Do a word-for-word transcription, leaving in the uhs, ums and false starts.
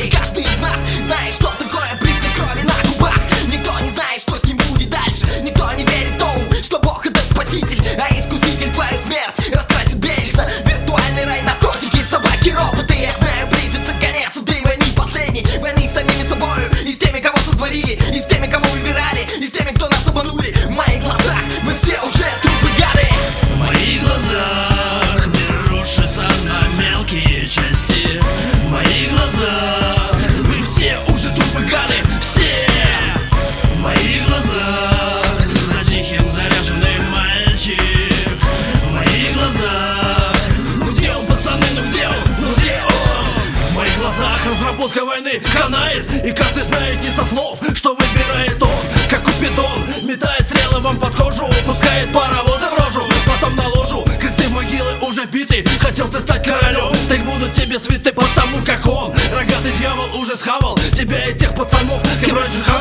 И каждый из нас знает, что такое привкус крови на губах. Никто не знает, что с ним будет дальше. Никто не верит тому, что Бог это спаситель, а искуситель твою смерть раскрасит бережно. Виртуальный рай, наркотики, собаки, роботы. Я знаю, близится конец этой войны последней. Войны с самими собою, и с теми, кого сотворили, и с теми, кого выбирали, и с теми, кто нас обманули. В моих глазах мы все уже трупы, гады. В моих глазах мир рушится на мелкие части. В моих глазах вы все уже трупы, гады, все. В моих глазах за тихим заряженный мальчик. В моих глазах ну где он, пацаны, ну где он, ну где он? В моих глазах разработка войны канает, и каждый знает не со слов, что выбирает он, как Купидон, метая стрелы вам под кожу, пускает паровозы в рожу, потом на ложу. Кресты в могилы уже биты. Хотел ты стать королем, так будут тебе свиты, потому как он, рогатый дьявол, уже схавал тебя и тех пацанов, с кем раньше